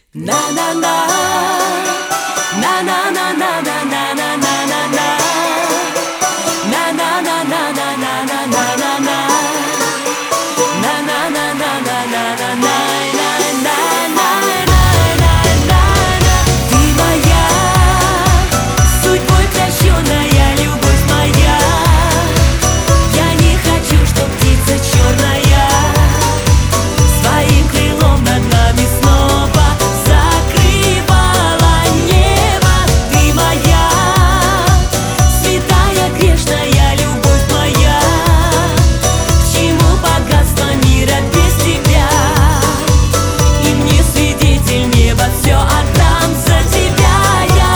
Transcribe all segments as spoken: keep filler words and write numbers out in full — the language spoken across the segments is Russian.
Na na na, na na na na na na na na na na, na na na na na na na na na na, na na na na na na на на. Ты моя, судьбой прощенная, любовь моя. Я не хочу, чтоб птица черная своим крылом над нами снова закрывала небо. Ты моя, святая грешная, любовь моя. К чему богатство мира без тебя? И мне свидетель неба, все отдам за тебя я.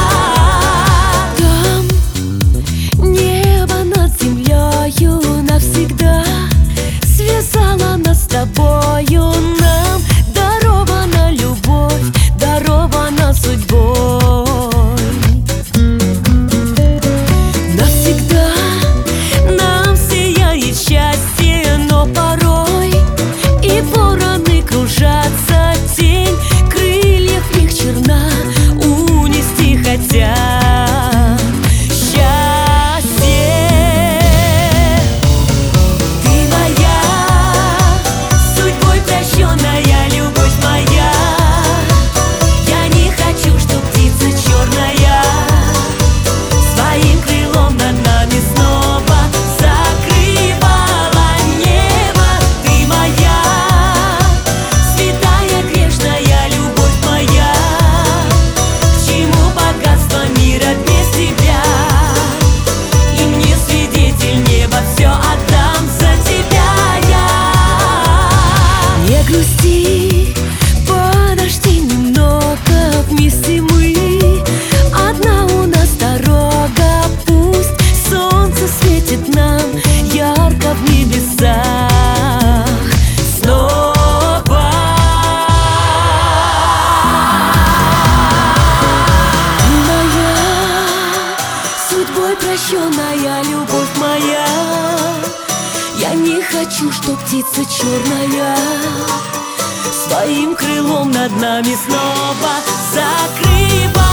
Там небо над землею навсегда связала нас с тобою. Нам дарована любовь, дарована судьбой. Навсегда нам сияет счастье, но порой и вороны кружатся, тень крыльев их черна, унести хотят счастье. Ты моя, судьбой прощенная, любовь моя. Я не хочу, чтоб птица черная своим крылом над нами снова закрывала небо. Ты моя, святая грешная, любовь моя. К чему богатство мира без тебя? И мне свидетель неба, все отдам за тебя я. Не грусти, подожди немного, вместе мы. Одна у нас дорога, пусть солнце светит нам ярко в небесах снова. Ты моя, судьбой прощенная, любовь моя. Я не хочу, чтоб птица черная своим крылом над нами снова закрывала